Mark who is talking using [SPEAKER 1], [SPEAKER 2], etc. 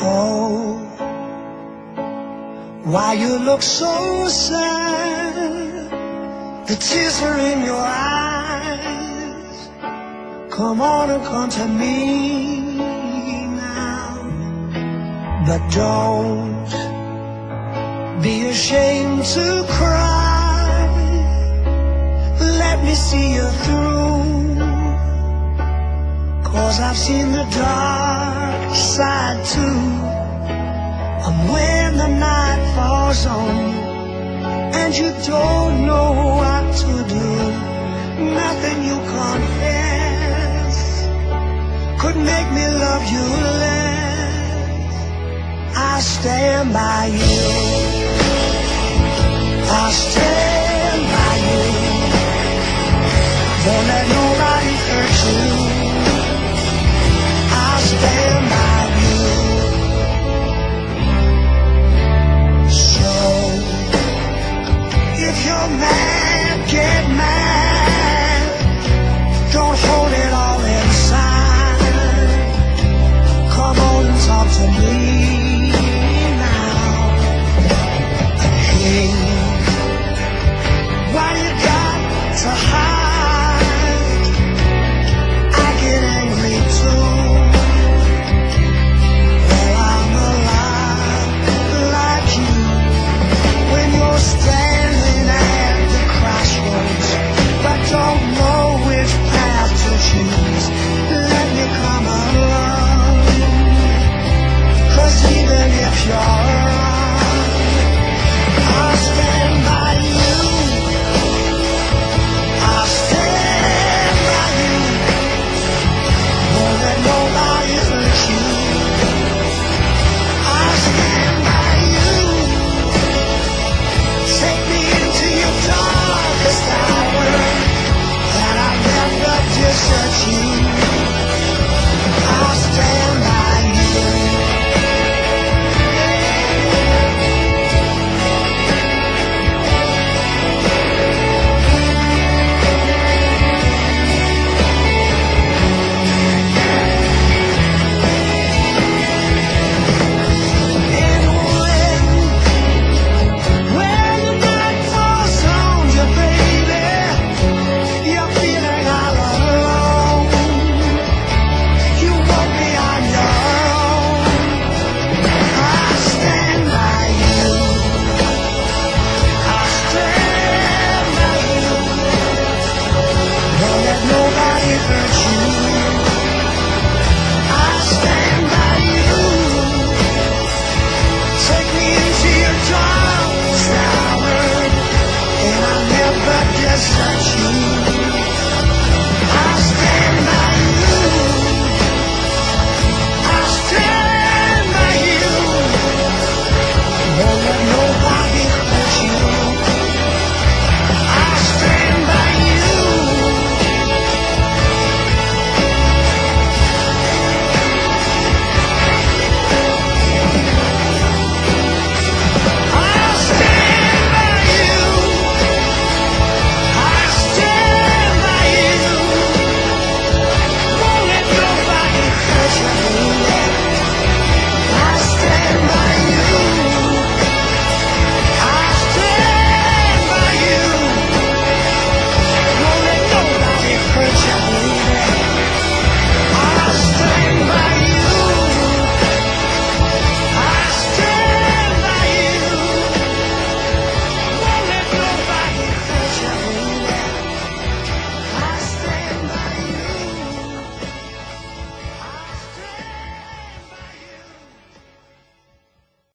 [SPEAKER 1] Oh, why you look so sad? The tears are in your eyes. Come on and come to me now. But don't be ashamed to cry. Let me see you through, 'cause I've seen the dark side too. And when the night falls on you and you don't know what to do, nothing you confess could make me love you less. I stand by you, I stand by you. Don't let nobody hurt you. I stand by you. So if you're mad, get mad. Don't hold it all inside. Come on and talk to me now. Hey, why you got to hide? I get angry too. Well, I'm alive like you. When you're standing at the crossroads but don't know which path to choose, let me come along. 'Cause even if you're wrong, I'll stand by you. I'll stand by you. Won't let nobody hurt you. I'll stand by you. Take me into your darkest hour, and I'll never desert you. I'll stand by you. And when the night falls on you, baby, you're feeling all alone. You won't be on your own. I stand by you. I stand by you. Don't let nobody hurt you. I stand by you. Take me into your darkest hour, and I'll never desert